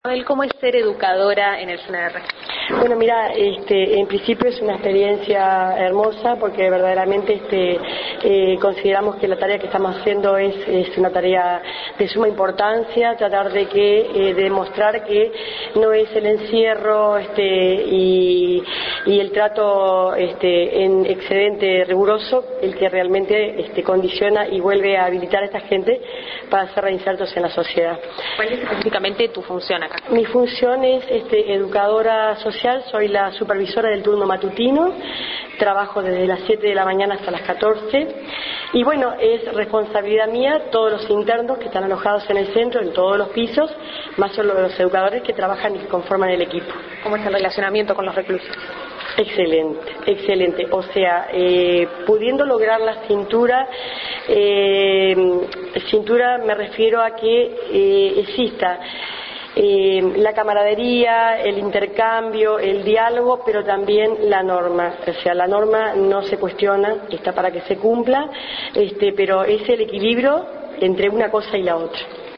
¿Cómo es ser educadora en el SUNER? Bueno, mira, en principio es una experiencia hermosa porque verdaderamente consideramos que la tarea que estamos haciendo es una tarea de suma importancia, tratar de demostrar que no es el encierro y el trato en excedente riguroso el que realmente condiciona y vuelve a habilitar a esta gente para ser reinsertos en la sociedad. ¿Cuál es específicamente tu función acá? Mi función es educadora social, soy la supervisora del turno matutino, trabajo desde las 7 de la mañana hasta las 14 y bueno, es responsabilidad mía todos los internos que están alojados en el centro, en todos los pisos, más los educadores que trabajan y que conforman el equipo. ¿Cómo es el relacionamiento con los reclusos? Excelente, excelente. O sea, pudiendo lograr la cintura me refiero a que exista la camaradería, el intercambio, el diálogo, pero también la norma. O sea, la norma no se cuestiona, está para que se cumpla, pero es el equilibrio entre una cosa y la otra.